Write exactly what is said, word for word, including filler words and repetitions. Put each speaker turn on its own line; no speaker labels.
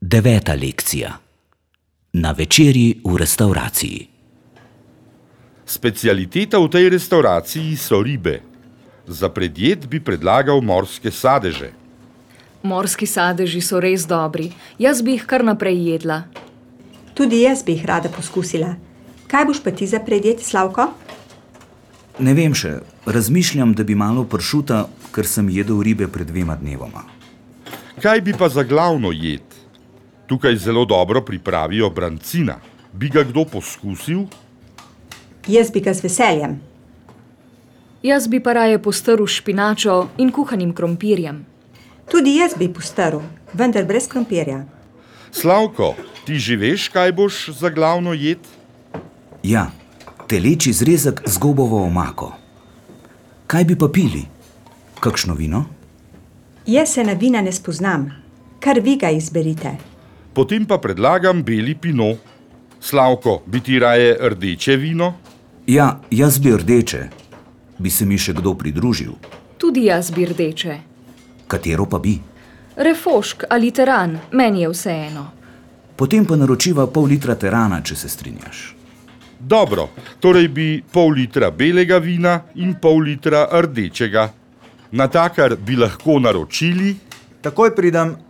Deveta lekcija. Na večerji v restavraciji.
Specialiteta v tej restavraciji so ribe. Za predjed bi predlagal morske sadeže.
Morski sadeži so res dobri. Jaz bi jih kar naprej jedla.
Tudi jaz bi jih rada poskusila. Kaj boš pa ti za predjed, Slavko?
Ne vem še, razmišljam, da bi malo pršuta, ker sem jedel ribe pred dvema dnevoma.
Kaj bi pa za glavno jed? Tukaj zelo dobro pripravijo brancina. Bi ga kdo poskusil?
Jaz bi ga z veseljem.
Jaz bi pa raje postrl špinačo in kuhanim krompirjem.
Tudi jaz bi postrl, vendar brez krompirja.
Slavko, ti že veš, kaj boš za glavno jed?
Ja, teleči zrezek z gobovo omako. Kaj bi pa pili? Kakšno vino?
Jaz se na vina ne spoznam. Kar vi ga izberite.
Potem pa predlagam beli pino. Slavko, bi ti raje rdeče vino?
Ja, jaz bi rdeče. Bi se mi še kdo pridružil?
Tudi jaz bi rdeče.
Katero pa bi?
Refošk ali teran, meni je vseeno.
Potem pa naročiva pol litra terana, če se strinjaš.
Dobro, torej bi pol litra belega vina in pol litra rdečega. Natakar bi lahko naročili?
Takoj pridem.